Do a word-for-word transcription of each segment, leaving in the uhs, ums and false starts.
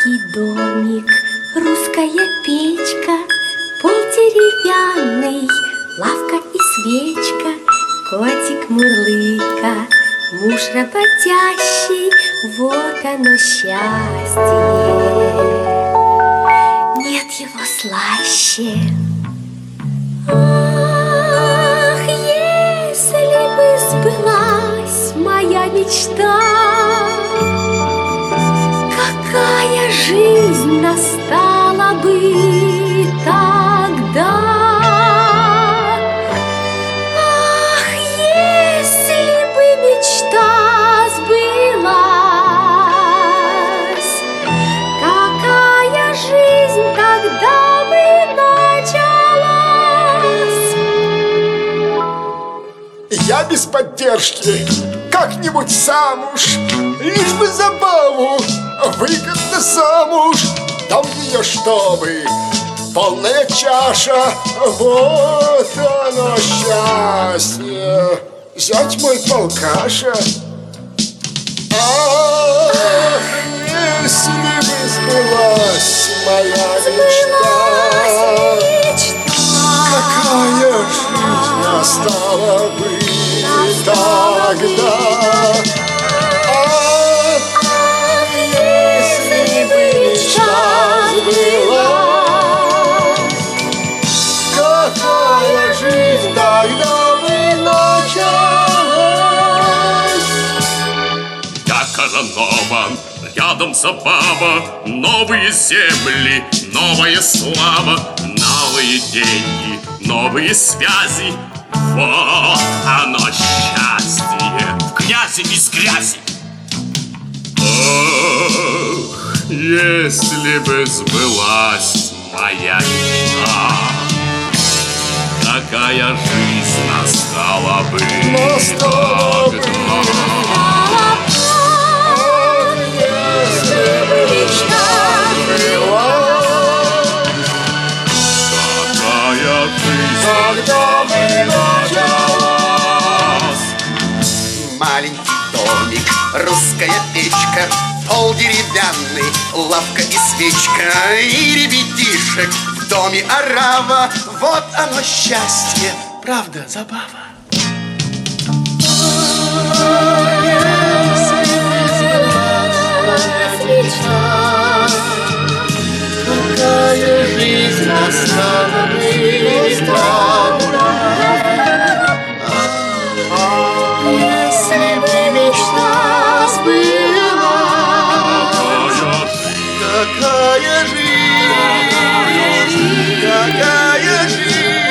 Маленький домик, русская печка, пол деревянный, лавка и свечка, котик мурлыка, муж работящий, вот оно счастье. Нет его слаще. Ах, если бы сбылась моя мечта, какая жизнь настала бы тогда! Ах, если бы мечта сбылась, какая жизнь тогда бы началась! Я без поддержки как-нибудь замуж, лишь бы забаву, выгодно замуж. Дам ее, чтобы полная чаша, вот оно счастье. Зять мой полкаша. Ах, если бы сбылась моя мечта, какая жизнь настала бы тогда! Ах, если бы мечта сбылась, какая жизнь тогда бы началась! Я Казанова, рядом забава, новые земли, новая слава, новые деньги, новые связи. Вот оно счастье, в грязи без грязи. Ах, если бы сбылась моя мечта, какая жизнь настала бы Настала бы. Если бы мечта сбылась, какая жизнь тогда бы началась! Маленький домик, русская печка, пол деревянный, лавка и свечка, и ребятишек в доме орава. Вот оно счастье, правда, забава. Какая жизнь настала бы тогда! Если бы мечта сбылась, какая жизнь, какая жизнь,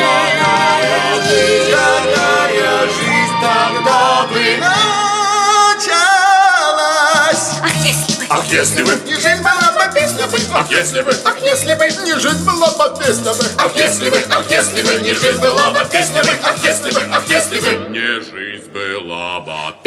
какая жизнь тогда бы началась! Ах, если бы! Ах, если бы, Не жизнь была бы песня бы! ах, если бы, Ах, если бы не жизнь была бы песня бы! ах, если бы, ах, если бы, не жизнь была бы песня бы, ах, если бы, ах, если бы, не жизнь была бы